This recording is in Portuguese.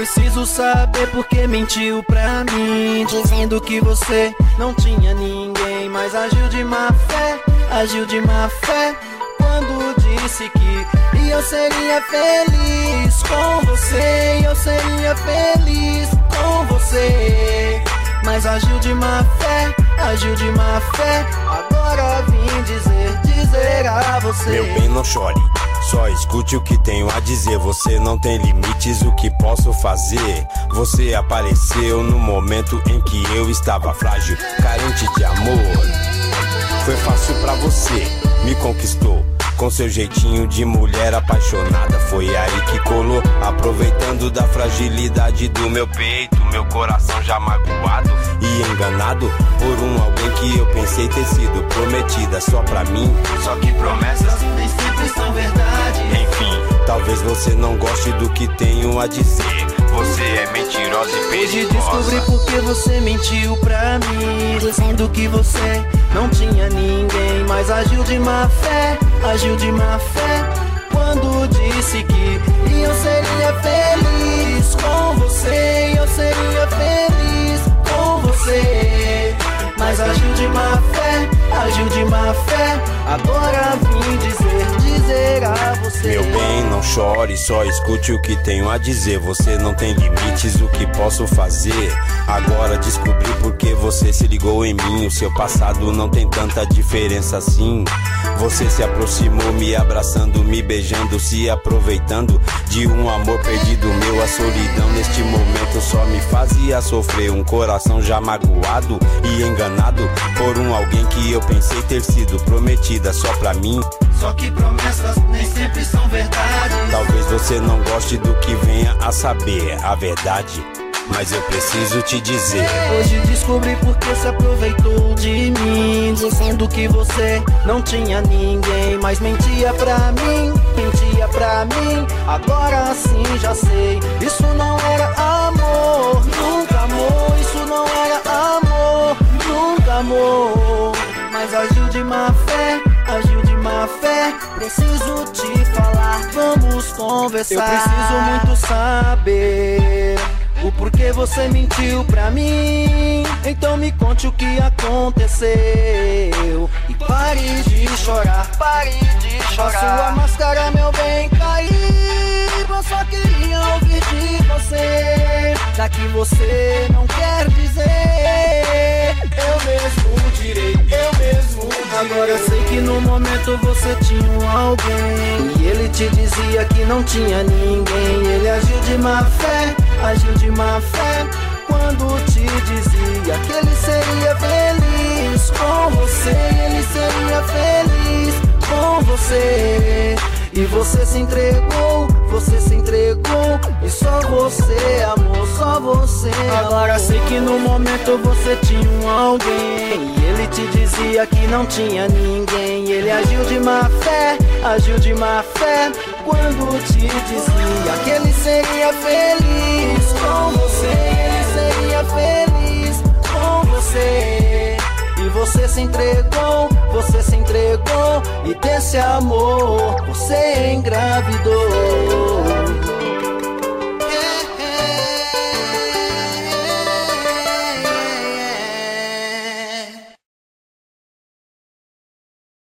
preciso saber por que mentiu pra mim, dizendo que você não tinha ninguém, mas agiu de má fé, agiu de má fé, quando disse que eu seria feliz com você, eu seria feliz com você, mas agiu de má fé, agiu de má fé, agora vim dizer a você. Meu bem, não chore, só escute o que tenho a dizer. Você não tem limites, o que posso fazer? Você apareceu no momento em que eu estava frágil, carente de amor. Foi fácil pra você, me conquistou com seu jeitinho de mulher apaixonada. Foi aí que colou, aproveitando da fragilidade do meu peito, meu coração já magoado e enganado por alguém que eu pensei ter sido prometida só pra mim. Só que promessas nem sempre são verdade. Enfim, talvez você não goste do que tenho a dizer. Você é mentirosa e perigosa. Hoje descobri por que você mentiu pra mim, dizendo que você não tinha ninguém, mas agiu de má fé, agiu de má fé, quando disse que eu seria feliz com você, eu seria feliz com você, mas agiu de má fé, agiu de má fé, agora vim dizer a você. Meu bem, não chore, só escute o que tenho a dizer. Você não tem limites, o que posso fazer? Agora descobri porque você se ligou em mim. O seu passado não tem tanta diferença assim. Você se aproximou, me abraçando, me beijando, se aproveitando de um amor perdido meu. A solidão neste momento só me fazia sofrer. Um coração já magoado e enganado por alguém que eu pensei ter sido prometida só pra mim. Só que promessas nem sempre são verdade. Talvez você não goste do que venha a saber a verdade, mas eu preciso te dizer. Hoje descobri porque se aproveitou de mim, dizendo que você não tinha ninguém, mas mentia pra mim, mentia pra mim. Agora sim já sei, isso não era amor, nunca amor. Isso não era amor, nunca amor. Mas agiu de má fé, agiu de má fé. Preciso te falar, vamos conversar. Eu preciso muito saber o porquê você mentiu pra mim. Então me conte o que aconteceu e pare de chorar, pare de chorar. A sua máscara, meu bem, caiu. Eu só queria ouvir de você, já que você não quer dizer. Eu mesmo direi, eu mesmo direi. Agora sei que no momento você tinha alguém e ele te dizia que não tinha ninguém. Ele agiu de má fé, agiu de má fé, quando te dizia que ele seria feliz com você. Ele seria feliz com você. E você se entregou, e só você amou, só você amou. Agora sei que no momento você tinha alguém e ele te dizia que não tinha ninguém. Ele agiu de má fé, agiu de má fé, quando te dizia que ele seria feliz com você. Ele seria feliz com você. E você se entregou, e desse amor você engravidou.